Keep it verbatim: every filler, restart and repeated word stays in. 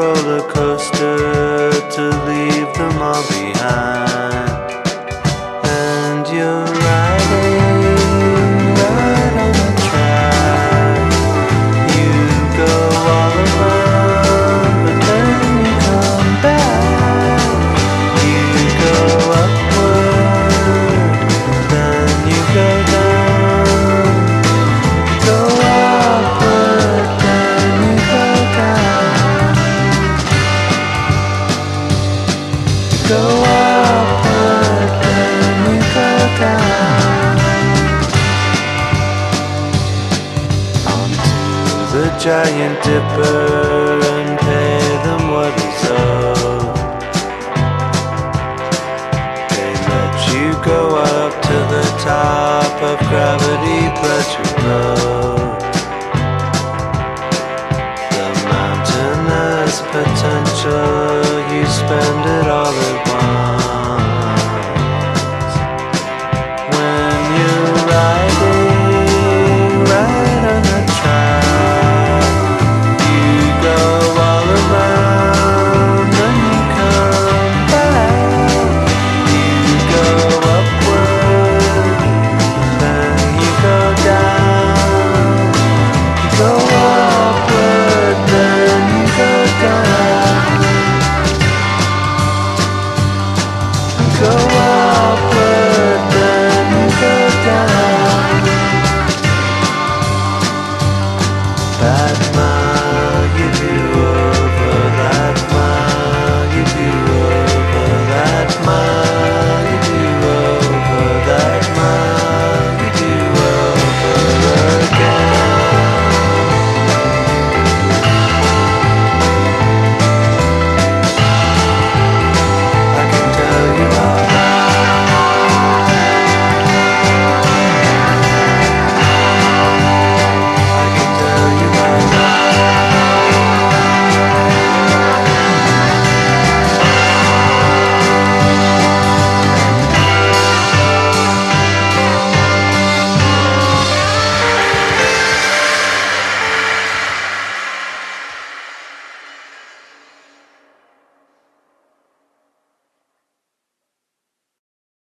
roller coaster to leave them all behind. And you're riding right on the track. You go all around, but then you come back. You go upward, then you go down. Go upward, then you go down. Go upward, then you go down. Onto the Giant Dipper.